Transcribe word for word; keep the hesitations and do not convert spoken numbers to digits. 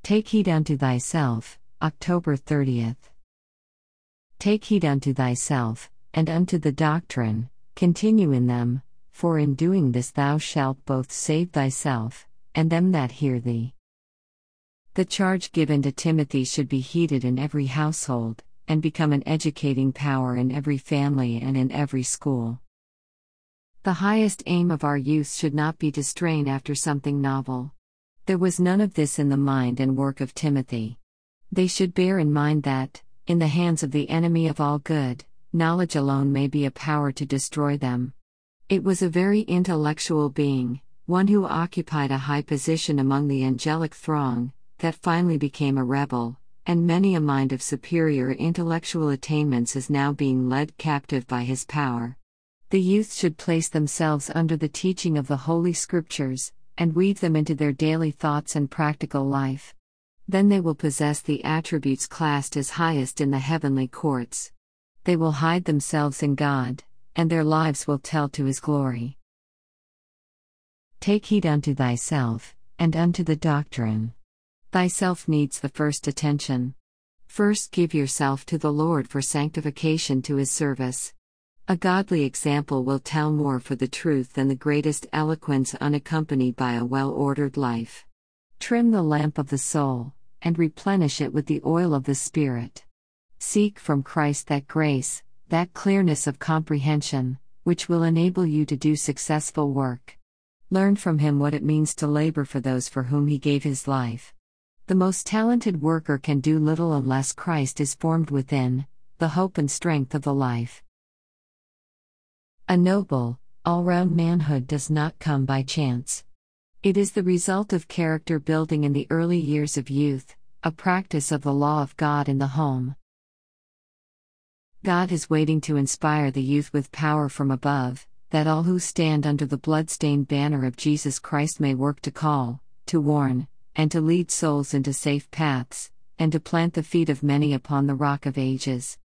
Take heed unto thyself, October thirtieth. Take heed unto thyself, and unto the doctrine, continue in them, for in doing this thou shalt both save thyself, and them that hear thee. The charge given to Timothy should be heeded in every household, and become an educating power in every family and in every school. The highest aim of our youth should not be to strain after something novel. There was none of this in the mind and work of Timothy. They should bear in mind that, in the hands of the enemy of all good, knowledge alone may be a power to destroy them. It was a very intellectual being, one who occupied a high position among the angelic throng, that finally became a rebel, and many a mind of superior intellectual attainments is now being led captive by his power. The youth should place themselves under the teaching of the Holy Scriptures, and weave them into their daily thoughts and practical life. Then they will possess the attributes classed as highest in the heavenly courts. They will hide themselves in God, and their lives will tell to His glory. Take heed unto thyself, and unto the doctrine. Thyself needs the first attention. First give yourself to the Lord for sanctification to His service. A godly example will tell more for the truth than the greatest eloquence unaccompanied by a well-ordered life. Trim the lamp of the soul, and replenish it with the oil of the Spirit. Seek from Christ that grace, that clearness of comprehension, which will enable you to do successful work. Learn from Him what it means to labor for those for whom He gave His life. The most talented worker can do little unless Christ is formed within, the hope and strength of the life. A noble, all-round manhood does not come by chance. It is the result of character building in the early years of youth, a practice of the law of God in the home. God is waiting to inspire the youth with power from above, that all who stand under the blood-stained banner of Jesus Christ may work to call, to warn, and to lead souls into safe paths, and to plant the feet of many upon the rock of ages.